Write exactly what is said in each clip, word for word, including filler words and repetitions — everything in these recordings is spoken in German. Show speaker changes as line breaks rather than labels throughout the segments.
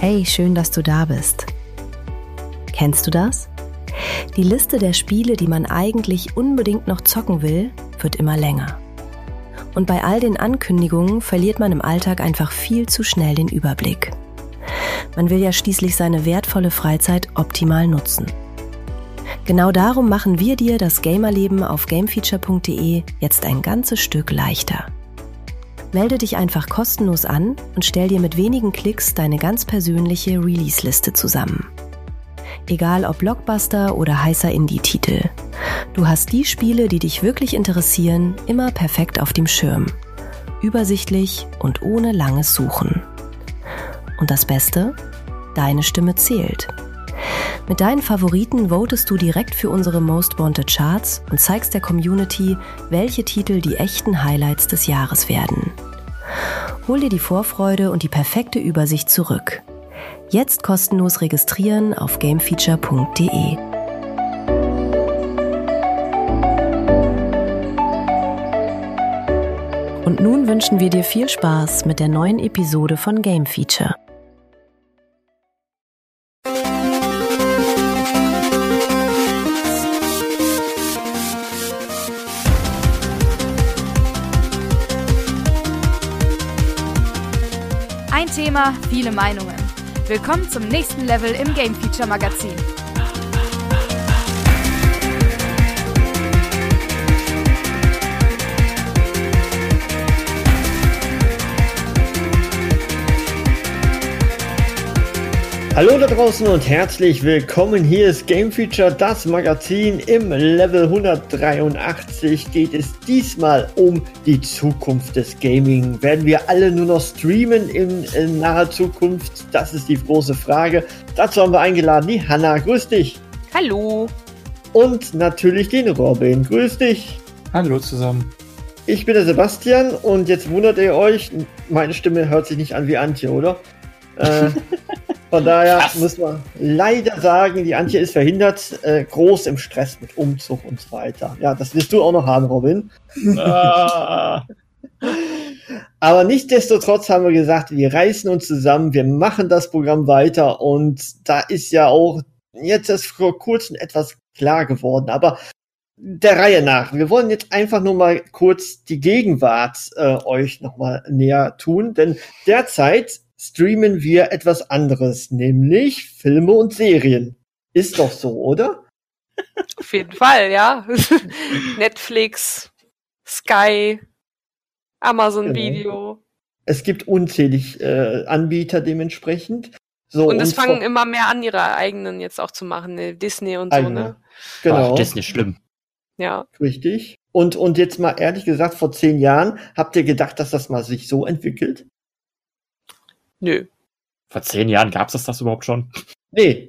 Hey, schön, dass du da bist. Kennst du das? Die Liste der Spiele, die man eigentlich unbedingt noch zocken will, wird immer länger. Und bei all den Ankündigungen verliert man im Alltag einfach viel zu schnell den Überblick. Man will ja schließlich seine wertvolle Freizeit optimal nutzen. Genau darum machen wir dir das Gamerleben auf gamefeature punkt de jetzt ein ganzes Stück leichter. Melde dich einfach kostenlos an und stell dir mit wenigen Klicks deine ganz persönliche Release-Liste zusammen. Egal ob Blockbuster oder heißer Indie-Titel. Du hast die Spiele, die dich wirklich interessieren, immer perfekt auf dem Schirm. Übersichtlich und ohne langes Suchen. Und das Beste? Deine Stimme zählt. Mit deinen Favoriten votest du direkt für unsere Most Wanted Charts und zeigst der Community, welche Titel die echten Highlights des Jahres werden. Hol dir die Vorfreude und die perfekte Übersicht zurück. Jetzt kostenlos registrieren auf gamefeature punkt de. Und nun wünschen wir dir viel Spaß mit der neuen Episode von Game Feature.
Ein Thema, viele Meinungen. Willkommen zum nächsten Level im Game Feature Magazin.
Hallo da draußen und herzlich willkommen. Hier ist Game Feature, das Magazin. Im Level hundertdreiundachtzig geht es diesmal um die Zukunft des Gaming. Werden wir alle nur noch streamen in, in naher Zukunft? Das ist die große Frage. Dazu haben wir eingeladen die Hanna. Grüß dich.
Hallo.
Und natürlich den Robin. Grüß dich.
Hallo zusammen.
Ich bin der Sebastian und jetzt wundert ihr euch, meine Stimme hört sich nicht an wie Antje, oder? äh, Von daher Was? muss man leider sagen, die Antje ist verhindert, äh, groß im Stress mit Umzug und so weiter. Ja, das wirst du auch noch haben, Robin. Ah. Aber nichtsdestotrotz haben wir gesagt, wir reißen uns zusammen, wir machen das Programm weiter und da ist ja auch jetzt erst vor kurzem etwas klar geworden, aber der Reihe nach. Wir wollen jetzt einfach nur mal kurz die Gegenwart äh, euch nochmal näher tun, denn derzeit streamen wir etwas anderes, nämlich Filme und Serien. Ist doch so, oder?
Auf jeden Fall, ja. Netflix, Sky, Amazon genau. Video.
Es gibt unzählig äh, Anbieter dementsprechend. So,
und es und fangen vor- immer mehr an, ihre eigenen jetzt auch zu machen, ne? Disney und eigene. So, ne?
Genau.
Ach, Disney, schlimm.
Ja.
Richtig. Und, und jetzt mal ehrlich gesagt, vor zehn Jahren, habt ihr gedacht, dass das mal sich so entwickelt?
Nö.
Vor zehn Jahren gab's das das überhaupt schon?
Nee.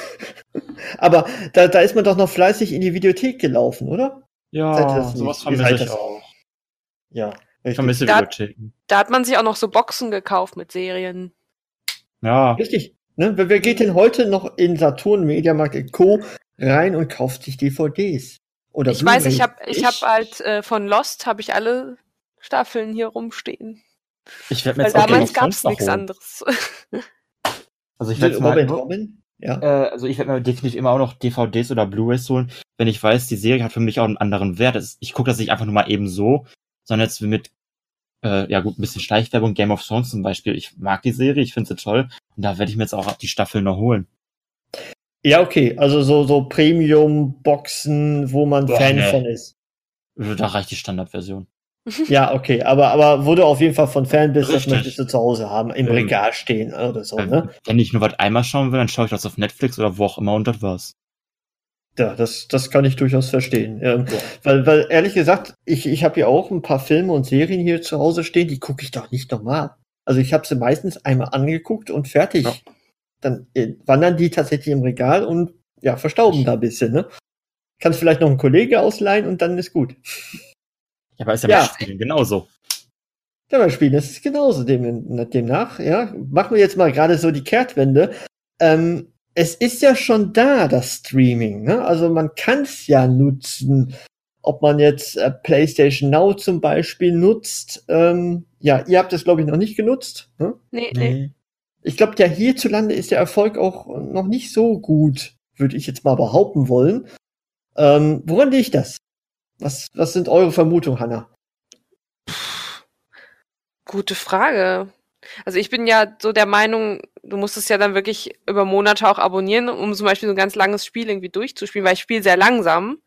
Aber da, da ist man doch noch fleißig in die Videothek gelaufen, oder?
Ja, sowas vermisse ich auch.
Ja,
ich vermisse
da,
Videotheken.
Da hat man sich auch noch so Boxen gekauft mit Serien.
Ja.
Richtig. Ne? Wer, wer geht denn heute noch in Saturn, Mediamarkt und Co. rein und kauft sich D V Ds? Oder
ich Blu-ray? weiß, ich habe ich, ich hab halt äh, von Lost habe ich alle Staffeln hier rumstehen.
Ich werde mir
Weil
jetzt auch
damals gab's nichts anderes.
Also ich werde
Robin, Robin? Ja.
Äh, also ich werde mir definitiv immer auch noch D V Ds oder Blu-rays holen, wenn ich weiß, die Serie hat für mich auch einen anderen Wert. Ich gucke das nicht einfach nur mal eben so, sondern jetzt mit äh, ja gut, ein bisschen Schleichwerbung, Game of Thrones zum Beispiel. Ich mag die Serie, ich finde sie toll und da werde ich mir jetzt auch die Staffeln noch holen.
Ja, okay, also so so Premium-Boxen, wo man Boah, Fan nee. von ist.
Da reicht die Standardversion.
Ja, okay, aber aber wo du auf jeden Fall von Fan bist,
Richtig.
Das möchtest du zu Hause haben, im ähm, Regal stehen oder so,
ähm,
ne?
Wenn ich nur was einmal schauen will, dann schaue ich das auf Netflix oder wo auch immer und das war's.
Ja, das das kann ich durchaus verstehen. Ähm,
ja.
Weil weil ehrlich gesagt, ich ich habe ja auch ein paar Filme und Serien hier zu Hause stehen, die gucke ich doch nicht normal. Also ich habe sie meistens einmal angeguckt und fertig. Ja. Dann äh, wandern die tatsächlich im Regal und ja, verstauben da ein bisschen, ne? Kannst vielleicht noch einen Kollege ausleihen und dann ist gut.
Ja, aber ist ja,
ja.
beim Spielen genauso.
Ja, beim Spielen ist es genauso. Dem, demnach, ja, machen wir jetzt mal gerade so die Kehrtwende. Ähm, es ist ja schon da, das Streaming, ne? Also man kann es ja nutzen. Ob man jetzt äh, PlayStation Now zum Beispiel nutzt. Ähm, ja, ihr habt es, glaube ich, noch nicht genutzt. Ne?
Nee, nee.
ich glaube, der hierzulande ist der Erfolg auch noch nicht so gut, würde ich jetzt mal behaupten wollen. Ähm, woran liegt das? Was, was sind eure Vermutungen, Hannah?
Gute Frage. Also ich bin ja so der Meinung, du musst es ja dann wirklich über Monate auch abonnieren, um zum Beispiel so ein ganz langes Spiel irgendwie durchzuspielen, weil ich spiele sehr langsam.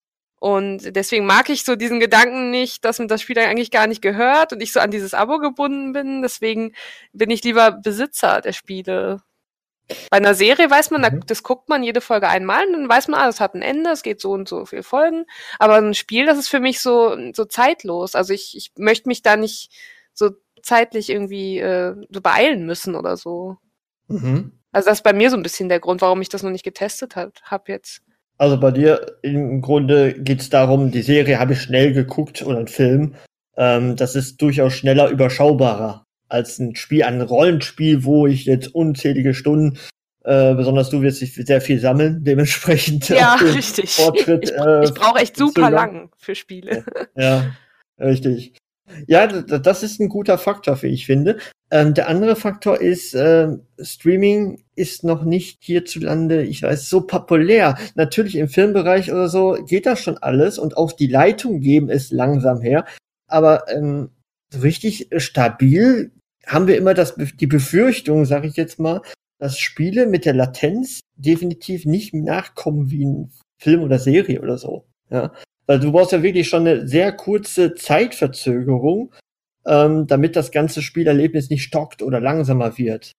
Und deswegen mag ich so diesen Gedanken nicht, dass mir das Spiel dann eigentlich gar nicht gehört und ich so an dieses Abo gebunden bin. Deswegen bin ich lieber Besitzer der Spiele. Bei einer Serie weiß man,
Mhm.
das guckt man jede Folge einmal und dann weiß man, ah, das hat ein Ende, es geht so und so viele Folgen. Aber ein Spiel, das ist für mich so, so zeitlos. Also ich, ich möchte mich da nicht so zeitlich irgendwie äh, so beeilen müssen oder so.
Mhm.
Also das ist bei mir so ein bisschen der Grund, warum ich das noch nicht getestet habe hab jetzt.
Also bei dir im Grunde geht es darum, die Serie habe ich schnell geguckt oder ein Film. Ähm, das ist durchaus schneller überschaubarer als ein Spiel, ein Rollenspiel, wo ich jetzt unzählige Stunden, äh, besonders du wirst dich sehr viel sammeln, dementsprechend.
Ja,
auch den
richtig.
Fortschritt,
Ich,
äh,
ich brauche echt super
zögern.
lang für Spiele.
Ja, richtig. Ja, d- das ist ein guter Faktor, wie ich finde. Ähm, der andere Faktor ist, ähm, Streaming ist noch nicht hierzulande, ich weiß, so populär. Natürlich im Filmbereich oder so geht das schon alles und auch die Leitung geben es langsam her. Aber ähm, so richtig stabil haben wir immer das, die Befürchtung, sage ich jetzt mal, dass Spiele mit der Latenz definitiv nicht nachkommen wie ein Film oder Serie oder so. Ja. Weil du brauchst ja wirklich schon eine sehr kurze Zeitverzögerung, ähm, damit das ganze Spielerlebnis nicht stockt oder langsamer wird.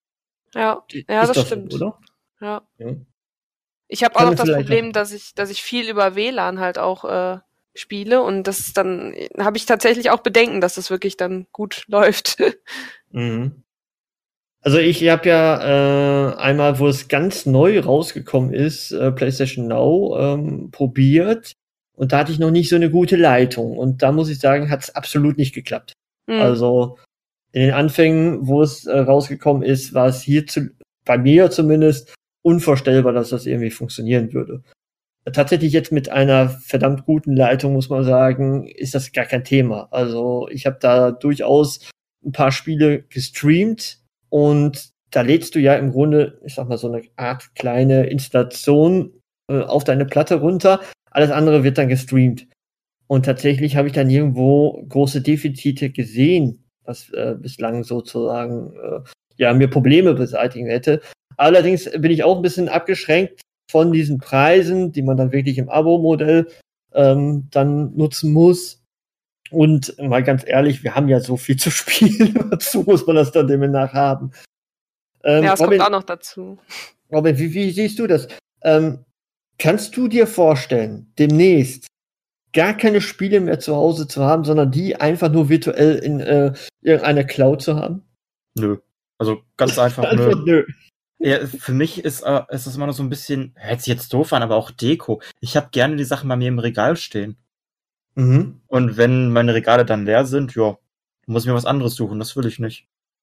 Ja, ja,
Ist
das
so,
stimmt.
oder?
Ja.
Ja.
Ich habe auch
Kann
noch das
vielleicht
Problem,
auch-
dass ich, dass ich viel über W L A N halt auch äh, spiele und das ist dann habe ich tatsächlich auch Bedenken, dass das wirklich dann gut läuft.
Mhm. Also ich habe ja äh, einmal, wo es ganz neu rausgekommen ist, äh, PlayStation Now ähm, probiert und da hatte ich noch nicht so eine gute Leitung und da muss ich sagen, hat es absolut nicht geklappt.
Hm.
Also in den Anfängen, wo es äh, rausgekommen ist, war es hier zu, bei mir zumindest unvorstellbar, dass das irgendwie funktionieren würde. Tatsächlich jetzt mit einer verdammt guten Leitung, muss man sagen, ist das gar kein Thema. Also ich habe da durchaus ein paar Spiele gestreamt und da lädst du ja im Grunde, ich sag mal, so eine Art kleine Installation äh, auf deine Platte runter. Alles andere wird dann gestreamt. Und tatsächlich habe ich dann nirgendwo große Defizite gesehen, was äh, bislang sozusagen äh, ja mir Probleme beseitigen hätte. Allerdings bin ich auch ein bisschen abgeschränkt von diesen Preisen, die man dann wirklich im Abo-Modell ähm, dann nutzen muss. Und mal ganz ehrlich, wir haben ja so viel zu spielen, dazu muss man das dann demnach haben. Ähm,
Ja, es
Robin,
kommt auch noch dazu.
Robin, wie, wie siehst du das? Ähm, kannst du dir vorstellen, demnächst gar keine Spiele mehr zu Hause zu haben, sondern die einfach nur virtuell in äh, irgendeiner Cloud zu haben?
Nö. Also ganz einfach,
Einfach
nö.
nö.
Ja, für mich ist, äh, ist das immer noch so ein bisschen, hört sich jetzt doof an, aber auch Deko. Ich habe gerne die Sachen bei mir im Regal stehen.
Mhm.
Und wenn meine Regale dann leer sind, ja, muss ich mir was anderes suchen. Das will ich nicht.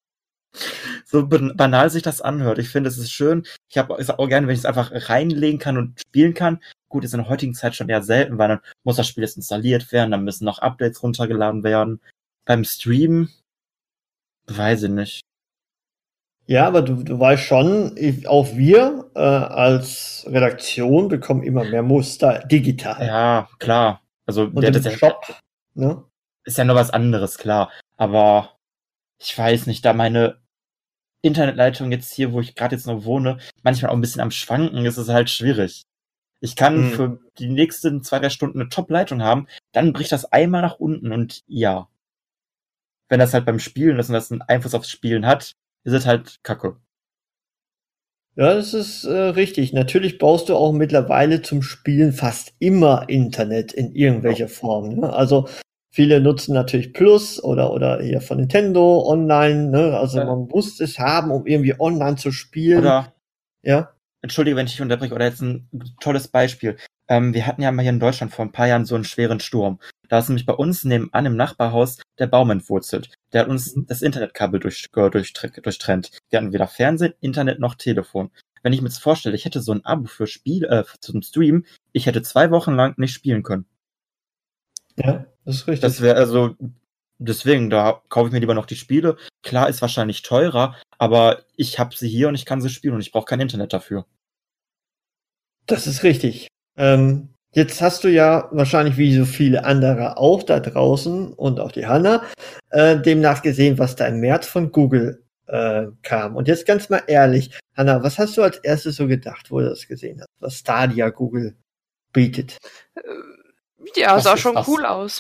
So banal sich das anhört. Ich finde, es ist schön. Ich habe es auch gerne, wenn ich es einfach reinlegen kann und spielen kann. Gut, ist in der heutigen Zeit schon eher selten, weil dann muss das Spiel jetzt installiert werden, dann müssen noch Updates runtergeladen werden. Beim Streamen, weiß ich nicht.
Ja, aber du, du weißt schon, ich, auch wir äh, als Redaktion bekommen immer mehr Muster digital.
Ja, klar. Also
Und
der,
im
das
Shop, ne?
ist ja noch was anderes, klar. Aber ich weiß nicht, da meine Internetleitung jetzt hier, wo ich gerade jetzt noch wohne, manchmal auch ein bisschen am Schwanken, ist es halt schwierig. Ich kann
Hm.
für die nächsten zwei, drei Stunden eine Top-Leitung haben, dann bricht das einmal nach unten und ja. Wenn das halt beim Spielen ist und das einen Einfluss aufs Spielen hat, ist es halt kacke.
Ja, das ist äh, richtig. Natürlich brauchst du auch mittlerweile zum Spielen fast immer Internet in irgendwelcher Form. Ne? Also viele nutzen natürlich Plus oder oder hier von Nintendo online. Ne? Also
Ja.
man muss es haben, um irgendwie online zu spielen.
Oder,
Ja.
entschuldige, wenn ich dich unterbreche, oder jetzt ein tolles Beispiel. Ähm, wir hatten ja mal hier in Deutschland vor ein paar Jahren so einen schweren Sturm. Da ist nämlich bei uns nebenan im Nachbarhaus der Baum entwurzelt. Der hat uns
Mhm.
das Internetkabel durch, äh, durch, durchtrennt. Wir hatten weder Fernsehen, Internet noch Telefon. Wenn ich mir jetzt vorstelle, ich hätte so ein Abo für Spiel, äh, zum Stream, ich hätte zwei Wochen lang nicht spielen können.
Ja, das ist richtig.
Das wäre also, deswegen, da kaufe ich mir lieber noch die Spiele. Klar, ist wahrscheinlich teurer, aber ich habe sie hier und ich kann sie spielen und ich brauche kein Internet dafür.
Das ist richtig. Ähm, jetzt hast du ja wahrscheinlich wie so viele andere auch da draußen und auch die Hanna äh, demnach gesehen, was da im März von Google äh, kam. Und jetzt ganz mal ehrlich, Hanna, was hast du als erstes so gedacht, wo du das gesehen hast, was Stadia Google bietet?
Ja,
Was
sah
ist
schon
das?
cool aus.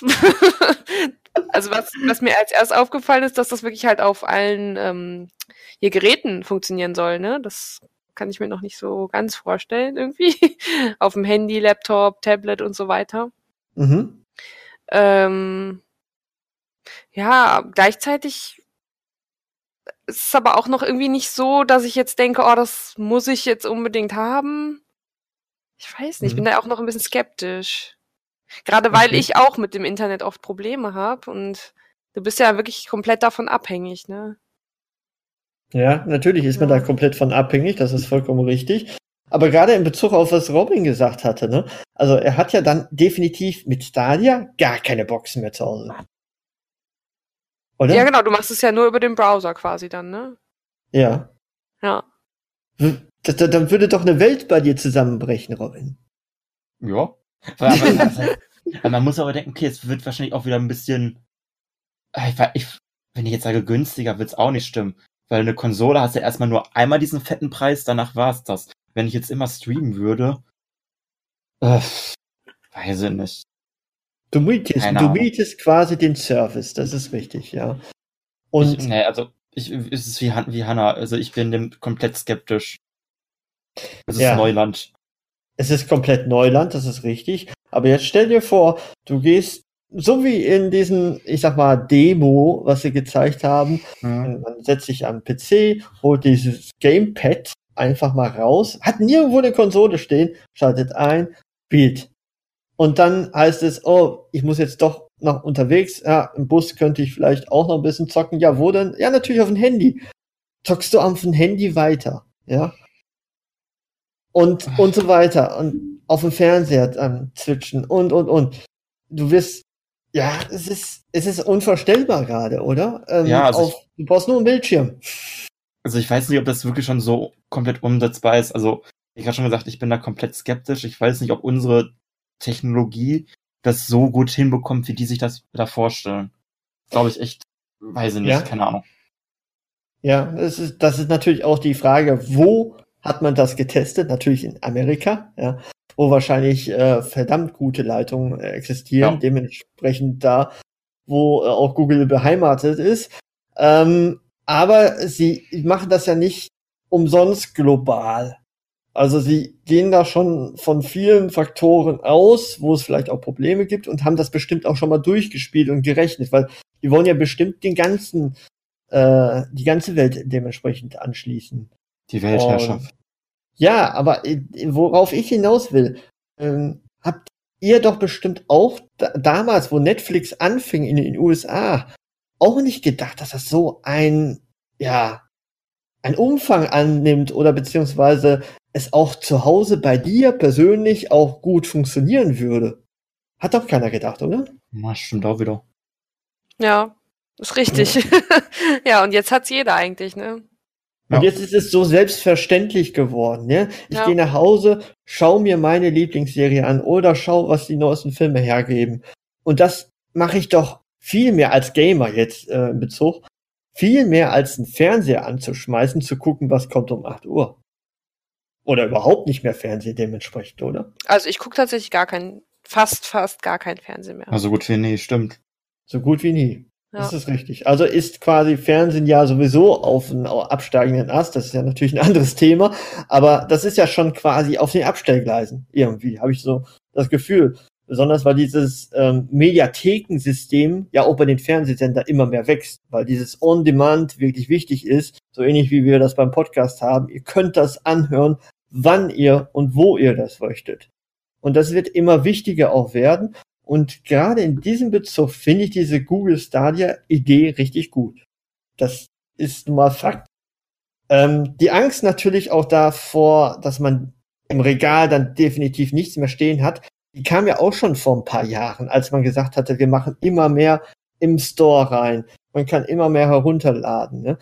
Also was, was mir als erst aufgefallen ist, dass das wirklich halt auf allen ähm, hier Geräten funktionieren soll, ne? Das kann ich mir noch nicht so ganz vorstellen irgendwie. Auf dem Handy, Laptop, Tablet und so weiter.
Mhm.
Ähm, ja, gleichzeitig ist es aber auch noch irgendwie nicht so, dass ich jetzt denke, oh, das muss ich jetzt unbedingt haben. Ich weiß nicht, ich bin
Mhm.
da auch noch ein bisschen skeptisch. Gerade weil
Okay.
ich auch mit dem Internet oft Probleme habe und du bist ja wirklich komplett davon abhängig, ne?
Ja, natürlich ist man
Ja.
da komplett von abhängig, das ist vollkommen richtig. Aber gerade in Bezug auf was Robin gesagt hatte, ne? Also er hat ja dann definitiv mit Stadia gar keine Boxen mehr zu Hause. Oder?
Ja, genau, du machst es ja nur über den Browser quasi dann, ne?
Ja.
Ja.
W- da- da- Dann würde doch eine Welt bei dir zusammenbrechen, Robin.
Ja. Aber, aber, aber man muss aber denken, okay, es wird wahrscheinlich auch wieder ein bisschen, ich, ich, wenn ich jetzt sage günstiger, wird's auch nicht stimmen. Weil eine Konsole hast ja erstmal nur einmal diesen fetten Preis, danach war's das. Wenn ich jetzt immer streamen würde, äh, weiß ich nicht.
Du mietest,
Keine
du
Ahnung.
mietest quasi den Service, das ist richtig, ja. Und
Ich, nee, also, ich, es ist wie, Han- wie Hannah, also ich bin dem komplett skeptisch. Es ist
Ja.
Neuland.
es ist komplett Neuland, das ist richtig. Aber jetzt stell dir vor, du gehst, so wie in diesem, ich sag mal, Demo, was sie gezeigt haben,
Hm.
man setzt sich am P C, holt dieses Gamepad einfach mal raus, hat nirgendwo eine Konsole stehen, schaltet ein, spielt. Und dann heißt es, oh, ich muss jetzt doch noch unterwegs, ja, im Bus könnte ich vielleicht auch noch ein bisschen zocken. Ja, wo denn? Ja, natürlich auf dem Handy. Zockst du auf dem Handy weiter, ja? Und, und so weiter. Und auf dem Fernseher ähm, switchen und, und, und. Du wirst, ja, es ist, es ist unvorstellbar gerade, oder? Ähm,
Ja, also
auf, du brauchst nur einen Bildschirm.
Also ich weiß nicht, ob das wirklich schon so komplett umsetzbar ist. Also ich habe schon gesagt, ich bin da komplett skeptisch. Ich weiß nicht, ob unsere Technologie das so gut hinbekommt, wie die sich das da vorstellen. Glaube ich echt, weiß ich nicht,
Ja.
keine Ahnung.
Ja, das ist, das ist natürlich auch die Frage, wo hat man das getestet? Natürlich in Amerika, ja, wo wahrscheinlich äh, verdammt gute Leitungen äh, existieren,
Ja.
dementsprechend da, wo äh, auch Google beheimatet ist. Ähm, aber sie machen das ja nicht umsonst global. Also sie gehen da schon von vielen Faktoren aus, wo es vielleicht auch Probleme gibt und haben das bestimmt auch schon mal durchgespielt und gerechnet, weil die wollen ja bestimmt den ganzen äh, die ganze Welt dementsprechend anschließen.
Die Weltherrschaft.
Und, ja, aber äh, worauf ich hinaus will, ähm, habt ihr doch bestimmt auch da, damals, wo Netflix anfing in den U S A, auch nicht gedacht, dass das so ein, ja, ein Umfang annimmt oder beziehungsweise es auch zu Hause bei dir persönlich auch gut funktionieren würde. Hat doch keiner gedacht, oder?
Ja, stimmt auch wieder.
Ja, ist richtig. Ja, und jetzt hat's jeder eigentlich, ne?
Ja.
Und jetzt ist es so selbstverständlich geworden, ne? Ich
Ja.
gehe nach Hause, schau mir meine Lieblingsserie an oder schau, was die neuesten Filme hergeben. Und das mache ich doch viel mehr als Gamer jetzt äh, in Bezug. Viel mehr als einen Fernseher anzuschmeißen, zu gucken, was kommt um acht Uhr. Oder überhaupt nicht mehr Fernsehen dementsprechend, oder?
Also ich gucke tatsächlich gar kein, fast, fast gar kein Fernsehen mehr.
Also gut wie nee, stimmt.
So gut wie nie.
Ja.
Das ist richtig. Also ist quasi Fernsehen ja sowieso auf einen absteigenden Ast. Das ist ja natürlich ein anderes Thema. Aber das ist ja schon quasi auf den Abstellgleisen. Irgendwie habe ich so das Gefühl. Besonders weil dieses ähm, Mediathekensystem ja auch bei den Fernsehsendern immer mehr wächst. Weil dieses On-Demand wirklich wichtig ist. So ähnlich wie wir das beim Podcast haben. Ihr könnt das anhören, wann ihr und wo ihr das möchtet. Und das wird immer wichtiger auch werden. Und gerade in diesem Bezug finde ich diese Google Stadia-Idee richtig gut. Das ist nun mal Fakt. Ähm, die Angst natürlich auch davor, dass man im Regal dann definitiv nichts mehr stehen hat, die kam ja auch schon vor ein paar Jahren, als man gesagt hatte, wir machen immer mehr im Store rein. Man kann immer mehr herunterladen. Ne?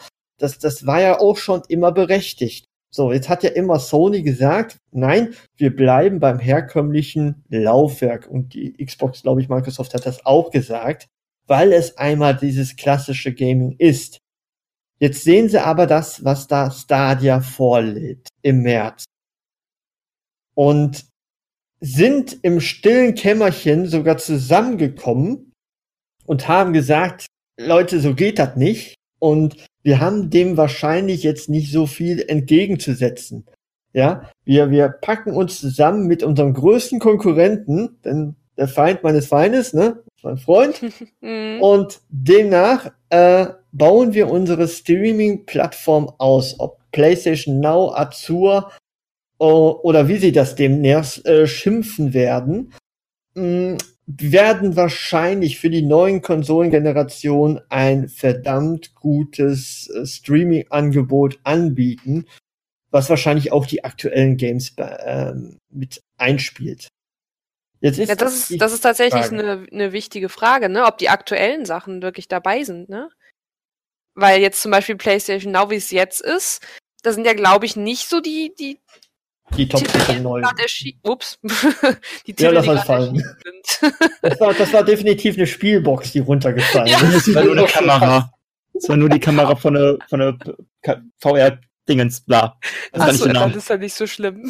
das, das war ja auch schon immer berechtigt. So, jetzt hat ja immer Sony gesagt, nein, wir bleiben beim herkömmlichen Laufwerk. Und die Xbox, glaube ich, Microsoft hat das auch gesagt, weil es einmal dieses klassische Gaming ist. Jetzt sehen sie aber das, was da Stadia vorlädt im März. Und sind im stillen Kämmerchen sogar zusammengekommen und haben gesagt, Leute, so geht das nicht. Und wir haben dem wahrscheinlich jetzt nicht so viel entgegenzusetzen. Ja, wir, wir packen uns zusammen mit unserem größten Konkurrenten, denn der Feind meines Feindes, ne, mein Freund. Und demnach äh, bauen wir unsere Streaming-Plattform aus, ob PlayStation Now, Azure o- oder wie sie das demnächst äh, schimpfen werden, mh, werden wahrscheinlich für die neuen Konsolengenerationen ein verdammt gutes äh, Streaming-Angebot anbieten, was wahrscheinlich auch die aktuellen Games äh, mit einspielt. Jetzt ist
Ja, das ist, das ist tatsächlich eine, eine wichtige Frage, ne, ob die aktuellen Sachen wirklich dabei sind, ne? Weil jetzt zum Beispiel PlayStation Now, wie es jetzt ist, da sind ja, glaube ich, nicht so die, die,
die Top-Titel neu.
Ups. die
Ja,
Titel,
lass
die
mal
gerade
fallen.
erschienen sind.
Das war, das war definitiv eine Spielbox, die runtergefallen
Ja.
ist.
Das war nur eine Kamera. Das war nur die Kamera von der, von der K- V R-Dingens, bla. Das war nicht
Achso,
genau.
dann ist ja nicht so schlimm.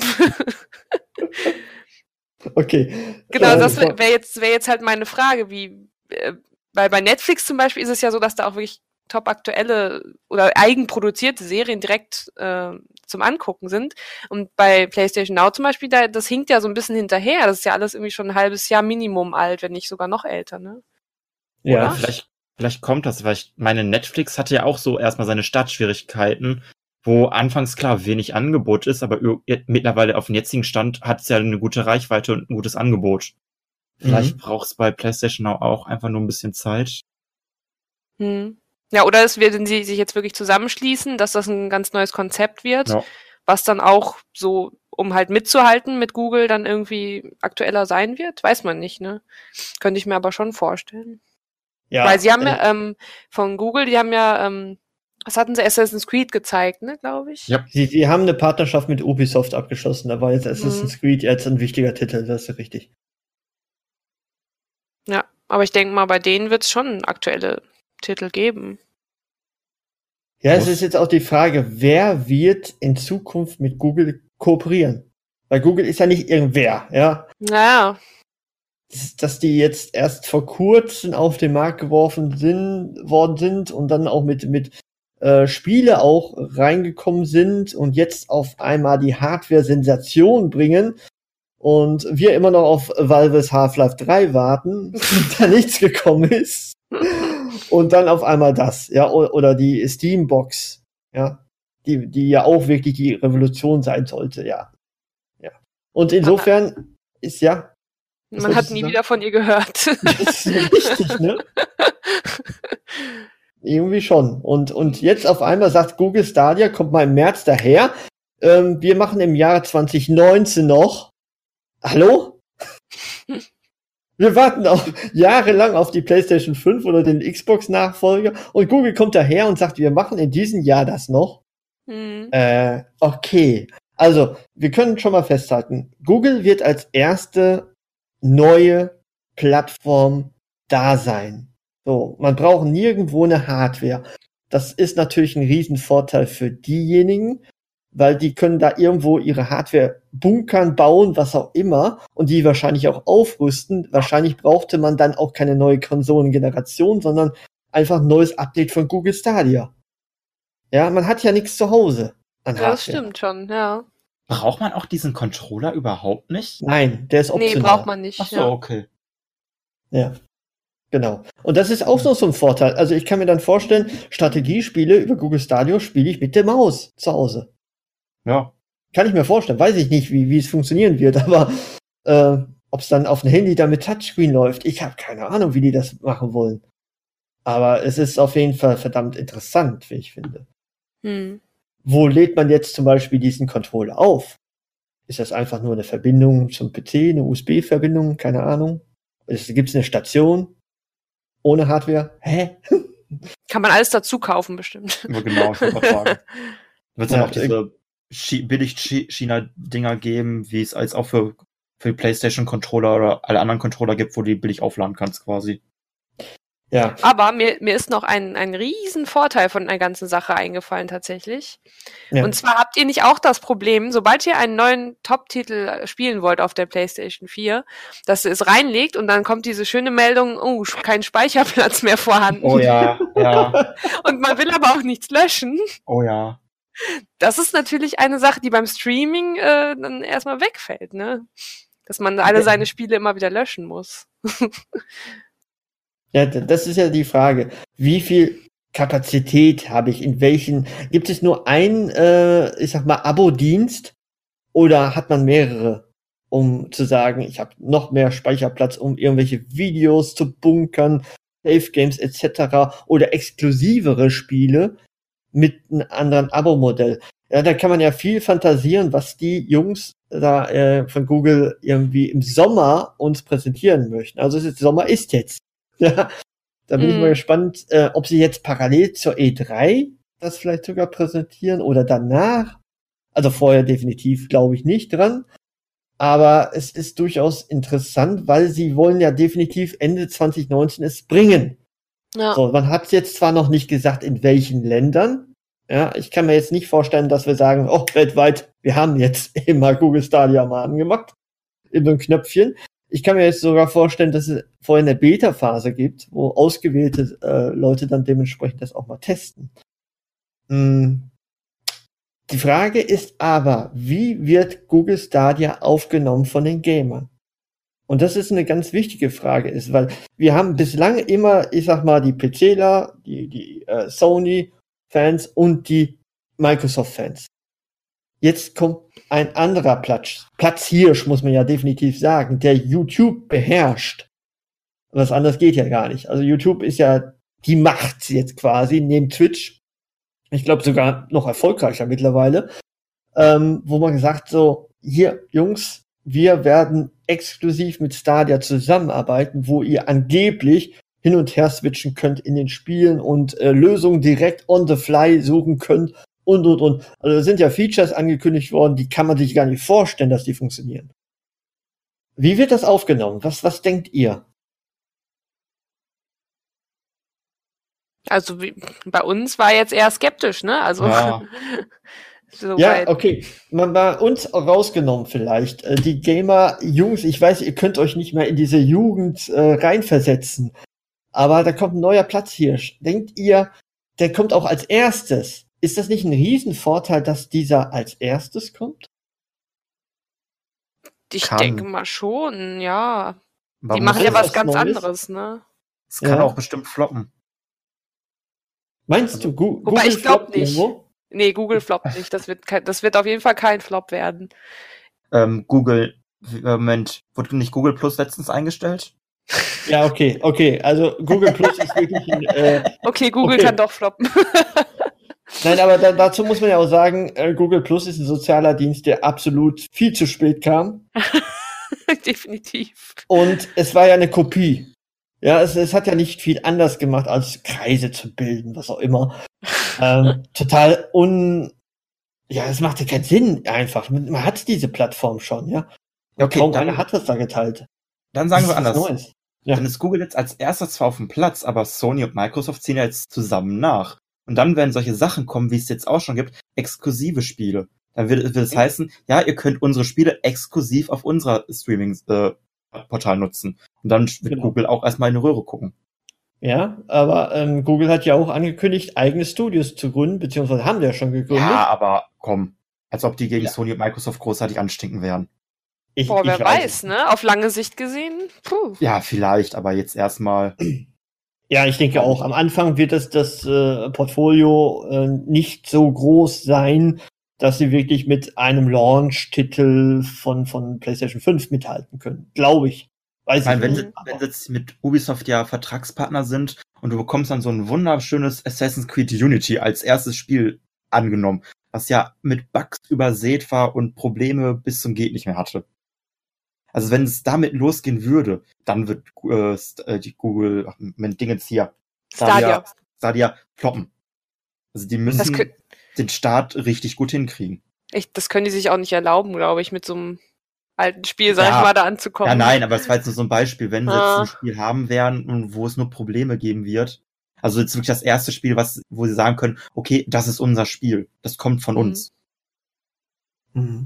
Okay.
Genau,
Äh,
das wäre wär jetzt, wär jetzt halt meine Frage, wie, äh, weil bei Netflix zum Beispiel ist es ja so, dass da auch wirklich top aktuelle oder eigenproduzierte Serien direkt äh, zum Angucken sind. Und bei PlayStation Now zum Beispiel, da, das hinkt ja so ein bisschen hinterher. Das ist ja alles irgendwie schon ein halbes Jahr Minimum alt, wenn nicht sogar noch älter, ne?
ja.
oder?
Vielleicht, vielleicht kommt das, weil ich meine, Netflix hatte ja auch so erstmal seine Startschwierigkeiten, wo anfangs klar wenig Angebot ist, aber ü- mittlerweile auf dem jetzigen Stand hat es ja eine gute Reichweite und ein gutes Angebot. Vielleicht
Mhm.
braucht es bei PlayStation Now auch einfach nur ein bisschen Zeit.
Hm. Ja, oder es werden sie sich jetzt wirklich zusammenschließen, dass das ein ganz neues Konzept wird,
Ja.
was dann auch so, um halt mitzuhalten mit Google, dann irgendwie aktueller sein wird. Weiß man nicht, ne? Könnte ich mir aber schon vorstellen.
Ja,
Weil sie haben
äh,
ja ähm, von Google, die haben ja, ähm, was hatten sie, Assassin's Creed gezeigt, ne, glaube ich?
Ja.
sie, sie haben eine Partnerschaft mit Ubisoft abgeschlossen, da war jetzt
Mhm.
Assassin's Creed jetzt ein wichtiger Titel, das ist richtig.
Ja, aber ich denke mal, bei denen wird es schon aktuelle Titel geben.
Ja, es
Muss-
ist jetzt auch die Frage, wer wird in Zukunft mit Google kooperieren? Weil Google ist ja nicht irgendwer, ja.
Naja,
Dass dass die jetzt erst vor kurzem auf den Markt geworfen sind, worden sind und dann auch mit, mit äh, Spiele auch reingekommen sind und jetzt auf einmal die Hardware-Sensation bringen und wir immer noch auf Valves Half-Life drei warten, da nichts gekommen ist. Und dann auf einmal das, ja, o- oder die Steam-Box, ja, die, die ja auch wirklich die Revolution sein sollte, ja. Ja. Und insofern ist ja, Was
man hat
wolltest du
nie
sagen?
wieder von ihr gehört.
das ist richtig, ne? Irgendwie schon. Und, und jetzt auf einmal sagt Google Stadia, kommt mal im März daher. Ähm, wir machen im Jahr zwanzig neunzehn noch. Hallo? Wir warten auch jahrelang auf die PlayStation fünf oder den Xbox-Nachfolger und Google kommt daher und sagt, wir machen in diesem Jahr das noch.
Hm.
Äh, okay. Also, wir können schon mal festhalten, Google wird als erste neue Plattform da sein. So, man braucht nirgendwo eine Hardware. Das ist natürlich ein Riesenvorteil für diejenigen, weil die können da irgendwo ihre Hardware bunkern, bauen, was auch immer, und die wahrscheinlich auch aufrüsten. Wahrscheinlich brauchte man dann auch keine neue Konsolengeneration, sondern einfach ein neues Update von Google Stadia. Ja, man hat ja nichts zu Hause an
Ja, das
Hardware.
stimmt schon, ja.
Braucht man auch diesen Controller überhaupt nicht?
Nein, der ist
Nee,
optional.
braucht man nicht.
Ach so,
Ja.
okay.
Ja, genau. Und das ist auch noch so ein Vorteil. Also ich kann mir dann vorstellen, Strategiespiele über Google Stadia spiele ich mit der Maus zu Hause.
Ja.
Kann ich mir vorstellen. Weiß ich nicht, wie, wie es funktionieren wird, aber äh, ob es dann auf dem Handy dann mit Touchscreen läuft, ich habe keine Ahnung, wie die das machen wollen. Aber es ist auf jeden Fall verdammt interessant, wie ich finde.
Hm.
Wo lädt man jetzt zum Beispiel diesen Controller auf? Ist das einfach nur eine Verbindung zum P C, eine U S B-Verbindung? Keine Ahnung. Gibt es eine Station ohne Hardware? Hä?
Kann man alles dazu kaufen, bestimmt.
Aber genau, ich wollte mal sagen. Wird es dann
Ja,
auch diese Chi- Billig-China-Dinger geben, wie es als auch für, für die PlayStation-Controller oder alle anderen Controller gibt, wo du die billig aufladen kannst quasi.
Ja,
Aber mir, mir ist noch ein, ein riesen Vorteil von der ganzen Sache eingefallen tatsächlich.
ja.
Und zwar habt ihr nicht auch das Problem, sobald ihr einen neuen Top-Titel spielen wollt auf der PlayStation vier, dass ihr es reinlegt und dann kommt diese schöne Meldung, oh, kein Speicherplatz mehr vorhanden.
Oh ja, ja,
Und man will aber auch nichts löschen.
oh ja.
Das ist natürlich eine Sache, die beim Streaming äh, dann erstmal wegfällt, ne? Dass man alle
Ja.
seine Spiele immer wieder löschen muss.
Ja, d- das ist ja die Frage. Wie viel Kapazität habe ich? In welchen? Gibt es nur einen, äh, ich sag mal, Abo-Dienst oder hat man mehrere, um zu sagen, ich habe noch mehr Speicherplatz, um irgendwelche Videos zu bunkern, Safe Games et cetera oder exklusivere Spiele mit einem anderen Abo-Modell? Ja, da kann man ja viel fantasieren, was die Jungs da äh, von Google irgendwie im Sommer uns präsentieren möchten. Also es ist, Sommer ist jetzt. Ja, da bin ich mal
Mm.
gespannt, äh, ob sie jetzt parallel zur E drei das vielleicht sogar präsentieren oder danach. Also vorher definitiv glaube ich nicht dran. Aber es ist durchaus interessant, weil sie wollen ja definitiv Ende zwanzig neunzehn es bringen.
Ja.
So, man hat jetzt zwar noch nicht gesagt, in welchen Ländern. Ja, ich kann mir jetzt nicht vorstellen, dass wir sagen, oh, weltweit, wir haben jetzt immer Google Stadia mal angemacht. In so ein Knöpfchen. Ich kann mir jetzt sogar vorstellen, dass es vorher eine Beta-Phase gibt, wo ausgewählte äh, Leute dann dementsprechend das auch mal testen. Mm. Die Frage ist aber, wie wird Google Stadia aufgenommen von den Gamern? Und das ist eine ganz wichtige Frage, ist, weil wir haben bislang immer, ich sag mal, die PCler, die, die äh, Sony-Fans und die Microsoft-Fans. Jetzt kommt ein anderer Platz, Platzhirsch, muss man ja definitiv sagen, der YouTube beherrscht. Was anderes geht ja gar nicht. Also YouTube ist ja die Macht jetzt quasi, neben Twitch. Ich glaube sogar noch erfolgreicher mittlerweile. Ähm, wo man gesagt so, hier, Jungs, wir werden exklusiv mit Stadia zusammenarbeiten, wo ihr angeblich hin und her switchen könnt in den Spielen und äh, Lösungen direkt on the fly suchen könnt und, und, und. Also da sind ja Features angekündigt worden, die kann man sich gar nicht vorstellen, dass die funktionieren. Wie wird das aufgenommen? Was, was denkt ihr?
Also wie, bei uns war jetzt eher skeptisch, ne? Also
Ja.
so
Ja,
weit.
okay. Man war uns rausgenommen vielleicht. Äh, Die Gamer-Jungs, ich weiß, ihr könnt euch nicht mehr in diese Jugend äh, reinversetzen. Aber da kommt ein neuer Platzhirsch. Denkt ihr, der kommt auch als erstes? Ist das nicht ein Riesenvorteil, dass dieser als erstes kommt?
Ich
Kann.
denke mal schon, ja.
Aber
Die
muss-
machen ja
alles
was
was
ganz
Neues.
anderes, ne?
Es kann
Ja.
auch bestimmt floppen.
Meinst du, Gu
Wobei,
Google
ich glaub
floppt
nicht.
irgendwo?
Nee, Google floppt nicht. Das wird, kein, das wird auf jeden Fall kein Flop werden.
Ähm, Google, Moment, wurde nicht Google Plus letztens eingestellt?
Ja, okay, okay. Also Google Plus ist wirklich ein, äh,
Okay, Google
Okay.
kann doch floppen.
nein, aber da, dazu muss man ja auch sagen, äh, Google Plus ist ein sozialer Dienst, der absolut viel zu spät kam.
Definitiv.
Und es war ja eine Kopie. Ja, es, es hat ja nicht viel anders gemacht, als Kreise zu bilden, was auch immer. ähm, total un... Ja, es machte keinen Sinn einfach. Man hat diese Plattform schon, ja. Und
Okay,
kaum
dann-
einer hat was da geteilt.
Dann sagen wir
Das ist was
anders.
Neues. Ja.
Dann ist Google jetzt als erster zwar auf dem Platz, aber Sony und Microsoft ziehen ja jetzt zusammen nach. Und dann werden solche Sachen kommen, wie es jetzt auch schon gibt, exklusive Spiele. Dann wird, wird es heißen, ja, ihr könnt unsere Spiele exklusiv auf unserer Streaming-Portal nutzen. Und dann wird
Genau.
Google auch erstmal in die Röhre gucken.
Ja, aber ähm, Google hat ja auch angekündigt, eigene Studios zu gründen, beziehungsweise haben die ja schon gegründet.
Ja, aber komm. Als ob die gegen
Ja.
Sony und Microsoft großartig anstinken wären.
Ich,
Boah, wer
ich
weiß,
es.
ne? Auf lange Sicht gesehen. Puh.
Ja, vielleicht, aber jetzt erstmal.
Ja, ich denke auch. Am Anfang wird das, das äh, Portfolio äh, nicht so groß sein, dass sie wirklich mit einem Launch-Titel von, von PlayStation fünf mithalten können. Glaube ich. Weiß
Ich meine, wenn
ich
sie,
nicht.
wenn sie jetzt mit Ubisoft ja Vertragspartner sind und du bekommst dann so ein wunderschönes Assassin's Creed Unity als erstes Spiel angenommen, was ja mit Bugs übersät war und Probleme bis zum geht nicht mehr hatte. Also wenn es damit losgehen würde, dann wird äh, St- äh, die Google, ach, mein Dingens hier,
Stadia.
Stadia floppen. Also die
Das
müssen
kö-
den Start richtig gut hinkriegen.
Echt, das können die sich auch nicht erlauben, glaube ich, mit so einem alten Spiel, sag
Ja.
ich mal, da anzukommen.
Ja, nein, aber das war jetzt nur so ein Beispiel, wenn sie
Ah.
jetzt ein Spiel haben werden, und wo es nur Probleme geben wird. Also jetzt wirklich das erste Spiel, was, wo sie sagen können, okay, das ist unser Spiel. Das kommt von
Mhm.
uns.
Mhm.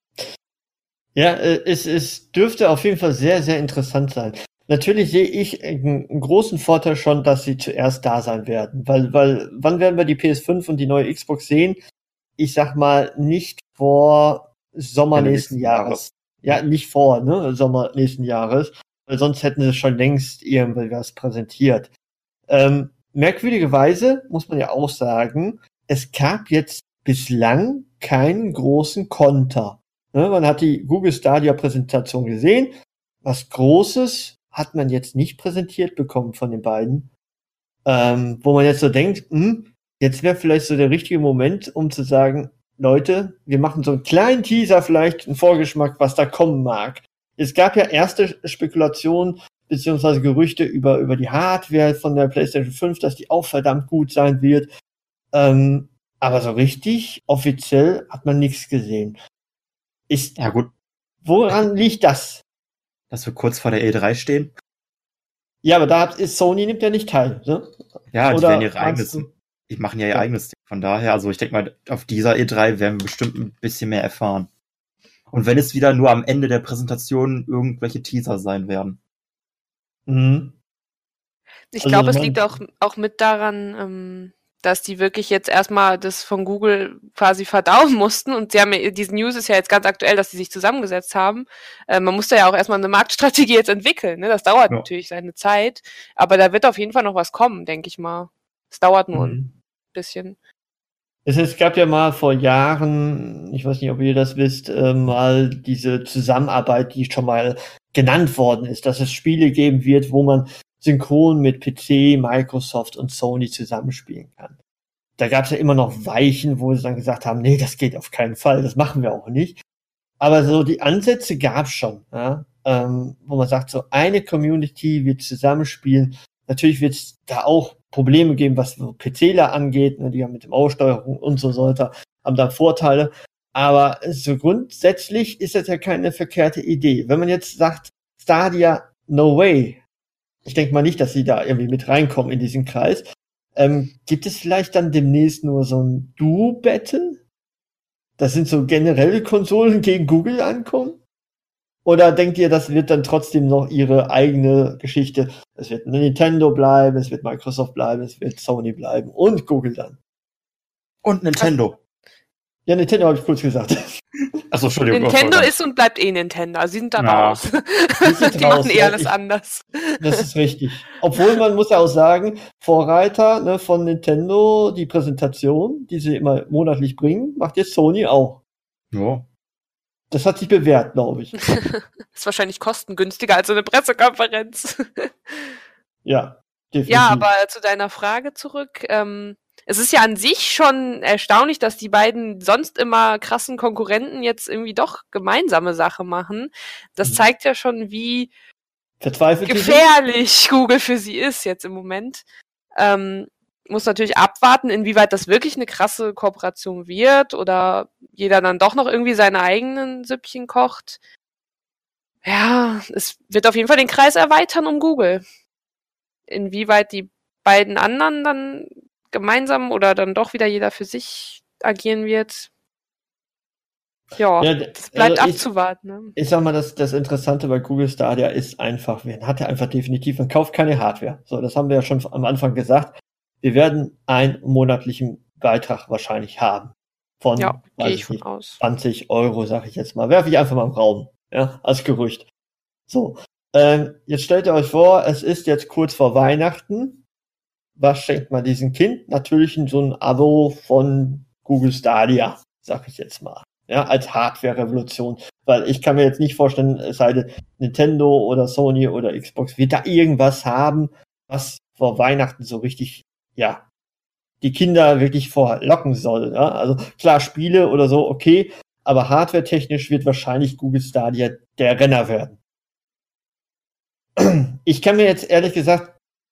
Ja, äh, es, es dürfte auf jeden Fall sehr, sehr interessant sein. Natürlich sehe ich einen, einen großen Vorteil schon, dass sie zuerst da sein werden. Weil, weil, wann werden wir die P S fünf und die neue Xbox sehen? Ich sag mal, nicht vor Sommer
Ende
nächsten
nächsten
Jahres. Ja, nicht vor, ne, Sommer nächsten Jahres. Weil sonst hätten sie schon längst irgendwie was präsentiert. Ähm, merkwürdigerweise muss man ja auch sagen, es gab jetzt bislang keinen großen Konter. Ne, man hat die Google Stadia Präsentation gesehen. Was Großes hat man jetzt nicht präsentiert bekommen von den beiden. Ähm, wo man jetzt so denkt, hm, jetzt wäre vielleicht so der richtige Moment, um zu sagen, Leute, wir machen so einen kleinen Teaser, vielleicht einen Vorgeschmack, was da kommen mag. Es gab ja erste Spekulationen beziehungsweise Gerüchte über, über die Hardware von der PlayStation fünf, dass die auch verdammt gut sein wird. Ähm, aber so richtig offiziell hat man nichts gesehen. Ist,
Ja gut,
woran liegt das?
dass wir kurz vor der E drei stehen.
Ja, aber da hat, ist Sony nimmt ja nicht teil, ne?
Ja, die
Oder
werden ihre
meinst
eigenes,
du-
die machen ja ihr
Ja.
eigenes Ding. Von daher, also ich denke mal, auf dieser E drei werden wir bestimmt ein bisschen mehr erfahren. Und wenn es wieder nur am Ende der Präsentation irgendwelche Teaser sein werden.
Mhm.
Ich
Also,
glaube,
ich
es
mein-
liegt auch, auch mit daran, ähm, dass die wirklich jetzt erstmal das von Google quasi verdauen mussten. Und sie haben ja, diese News ist ja jetzt ganz aktuell, dass sie sich zusammengesetzt haben. Äh, man muss da ja auch erstmal eine Marktstrategie jetzt entwickeln. Ne? Das dauert
Ja.
natürlich seine Zeit. Aber da wird auf jeden Fall noch was kommen, denke ich mal. Es dauert nur ein
Mhm.
bisschen.
Es, es gab ja mal vor Jahren, ich weiß nicht, ob ihr das wisst, äh, mal diese Zusammenarbeit, die schon mal genannt worden ist, dass es Spiele geben wird, wo man synchron mit P C, Microsoft und Sony zusammenspielen kann. Da gab es ja immer noch Weichen, wo sie dann gesagt haben, nee, das geht auf keinen Fall, das machen wir auch nicht. Aber so die Ansätze gab es schon, ja? ähm, wo man sagt, so eine Community wird zusammenspielen. Natürlich wird es da auch Probleme geben, was so PCler angeht, ne, die haben mit dem Aussteuerung und so weiter, haben da Vorteile. Aber so grundsätzlich ist das ja keine verkehrte Idee. Wenn man jetzt sagt, Stadia, no way. Ich denke mal nicht, dass sie da irgendwie mit reinkommen in diesen Kreis. Ähm, gibt es vielleicht dann demnächst nur so ein Duo-Battle? Das sind so generelle Konsolen gegen Google ankommen? Oder denkt ihr, das wird dann trotzdem noch ihre eigene Geschichte? Es wird Nintendo bleiben, es wird Microsoft bleiben, es wird Sony bleiben und Google dann.
Und Nintendo.
Ja, Nintendo habe ich kurz gesagt.
Achso, Entschuldigung.
Nintendo
oh,
ist und bleibt eh Nintendo. Also sie sind da
Ja.
raus.
Die sind
Die
raus,
machen eh
ja.
alles
Ich-
anders.
Das ist richtig. Obwohl man muss ja auch sagen, Vorreiter ne, von Nintendo, die Präsentation, die sie immer monatlich bringen, macht jetzt Sony auch.
Ja.
Das hat sich bewährt, glaube ich.
Ist wahrscheinlich kostengünstiger als so eine Pressekonferenz.
Ja, definitiv.
Ja, aber zu deiner Frage zurück. Ähm, es ist ja an sich schon erstaunlich, dass die beiden sonst immer krassen Konkurrenten jetzt irgendwie doch gemeinsame Sache machen. Das
Mhm.
zeigt ja schon, wie
Verzweifelt die sind?
gefährlich Google für sie ist jetzt im Moment. Ähm, muss natürlich abwarten, inwieweit das wirklich eine krasse Kooperation wird oder jeder dann doch noch irgendwie seine eigenen Süppchen kocht. Ja, es wird auf jeden Fall den Kreis erweitern um Google. Inwieweit die beiden anderen dann gemeinsam oder dann doch wieder jeder für sich agieren wird. Ja,
Ja,
das bleibt
also ich-
abzuwarten. Ne?
Ich sag mal, das, das Interessante bei Google Stadia ist einfach, man hat ja einfach definitiv, man kauft keine Hardware. So, das haben wir ja schon am Anfang gesagt. Wir werden einen monatlichen Beitrag wahrscheinlich haben. Von,
Ja,
weiß
gehe ich
ich
von
nicht,
aus.
zwanzig Euro, sag ich jetzt mal. Werfe ich einfach mal im Raum, ja, als Gerücht. So, ähm, jetzt stellt ihr euch vor, es ist jetzt kurz vor Weihnachten. Was schenkt man diesem Kind? Natürlich so ein Abo von Google Stadia, sag ich jetzt mal. Ja, als Hardware-Revolution. Weil ich kann mir jetzt nicht vorstellen, es sei denn, Nintendo oder Sony oder Xbox wird da irgendwas haben, was vor Weihnachten so richtig, ja, die Kinder wirklich vorlocken soll. Ja? Also klar, Spiele oder so, okay, aber hardware-technisch wird wahrscheinlich Google Stadia der Renner werden. Ich kann mir jetzt ehrlich gesagt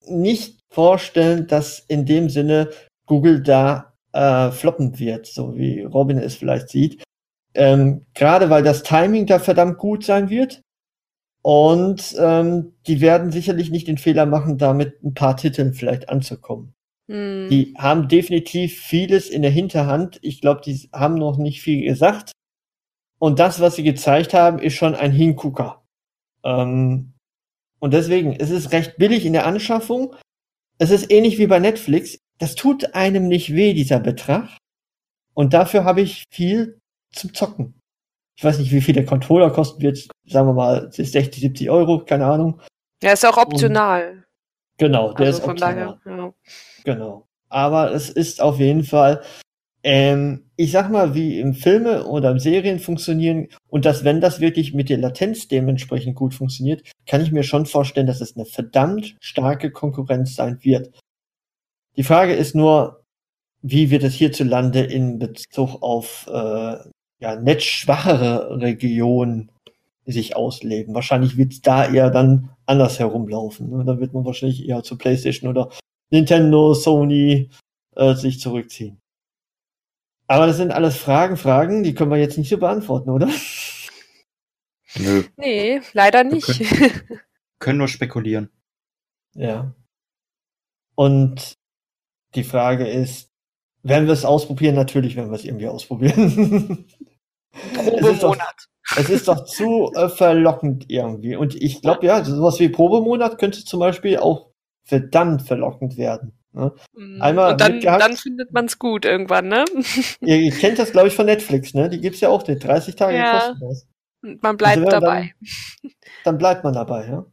nicht vorstellen, dass in dem Sinne Google da äh, floppen wird, so wie Robin es vielleicht sieht. Ähm, gerade weil das Timing da verdammt gut sein wird. Und ähm, die werden sicherlich nicht den Fehler machen, da mit ein paar Titeln vielleicht anzukommen.
Hm.
Die haben definitiv vieles in der Hinterhand. Ich glaube, die haben noch nicht viel gesagt. Und das, was sie gezeigt haben, ist schon ein Hingucker. Ähm, und deswegen, es ist recht billig in der Anschaffung. Es ist ähnlich wie bei Netflix. Das tut einem nicht weh, dieser Betrag. Und dafür habe ich viel zum Zocken. Ich weiß nicht, wie viel der Controller kosten wird. Sagen wir mal, sechzig, siebzig Euro, keine Ahnung.
Ja, ist auch optional.
Und genau, der
Also
ist
von
optional.
daher, ja.
Genau. Aber es ist auf jeden Fall, ähm, ich sag mal, wie im Filme oder im Serien funktionieren und dass, wenn das wirklich mit der Latenz dementsprechend gut funktioniert, kann ich mir schon vorstellen, dass es eine verdammt starke Konkurrenz sein wird. Die Frage ist nur, wie wird es hierzulande in Bezug auf äh, ja, netzschwachere Regionen sich ausleben? Wahrscheinlich wird es da eher dann anders herumlaufen. Ne? Da wird man wahrscheinlich eher zu PlayStation oder Nintendo, Sony äh, sich zurückziehen. Aber das sind alles Fragen, Fragen, die können wir jetzt nicht so beantworten, oder?
Nö.
Nee, leider
Wir
nicht.
Können, können nur spekulieren.
Ja. Und die Frage ist, werden wir es ausprobieren? Natürlich werden wir es irgendwie ausprobieren.
Probemonat.
Es ist doch, es ist doch zu äh, verlockend irgendwie. Und ich glaube, ja, sowas wie Probemonat könnte zum Beispiel auch verdammt verlockend werden. Ne? Einmal
Und dann,
mitgehackt.
dann findet man es gut irgendwann, ne?
Ihr, ihr kennt das, glaube ich, von Netflix, ne? Die gibt's ja auch nicht. dreißig Tage
Ja.
kostenlos.
Man bleibt
Also,
dabei.
Dann, dann bleibt man dabei, ja.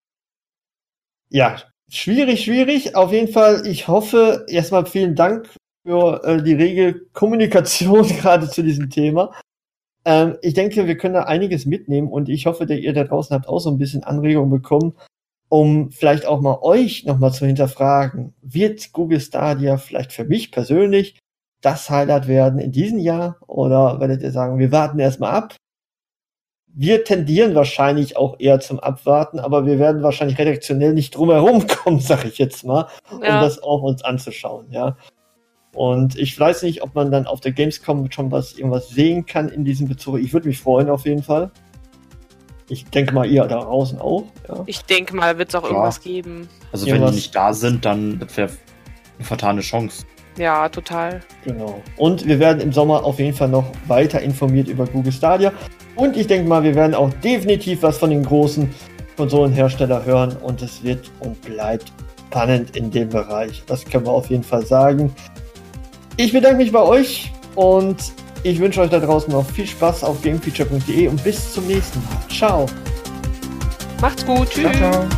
Ja, schwierig, schwierig. Auf jeden Fall, ich hoffe, erstmal vielen Dank für äh, die rege Kommunikation gerade zu diesem Thema. Ähm, ich denke, wir können da einiges mitnehmen und ich hoffe, dass ihr da draußen habt auch so ein bisschen Anregungen bekommen, um vielleicht auch mal euch nochmal zu hinterfragen. Wird Google Stadia vielleicht für mich persönlich das Highlight werden in diesem Jahr? Oder werdet ihr sagen, wir warten erstmal ab? Wir tendieren wahrscheinlich auch eher zum Abwarten, aber wir werden wahrscheinlich redaktionell nicht drum herum kommen, sag ich jetzt mal, um
Ja.
das auch uns anzuschauen, ja. Und ich weiß nicht, ob man dann auf der Gamescom schon was irgendwas sehen kann in diesem Bezug. Ich würde mich freuen auf jeden Fall. Ich denke mal, ihr da draußen auch, ja.
Ich denke mal, wird es auch
Ja.
irgendwas geben.
Also
Ja,
wenn
was-
die nicht da sind, dann wäre eine vertane Chance.
Ja, total.
Genau. Und wir werden im Sommer auf jeden Fall noch weiter informiert über Google Stadia. Und ich denke mal, wir werden auch definitiv was von den großen Konsolenherstellern hören. Und es wird und bleibt spannend in dem Bereich. Das können wir auf jeden Fall sagen. Ich bedanke mich bei euch und ich wünsche euch da draußen noch viel Spaß auf gamefeature punkt de und bis zum nächsten Mal. Ciao.
Macht's gut. Tschüss.
Ciao, ciao.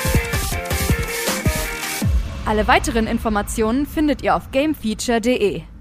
Alle weiteren Informationen findet ihr auf gamefeature punkt de.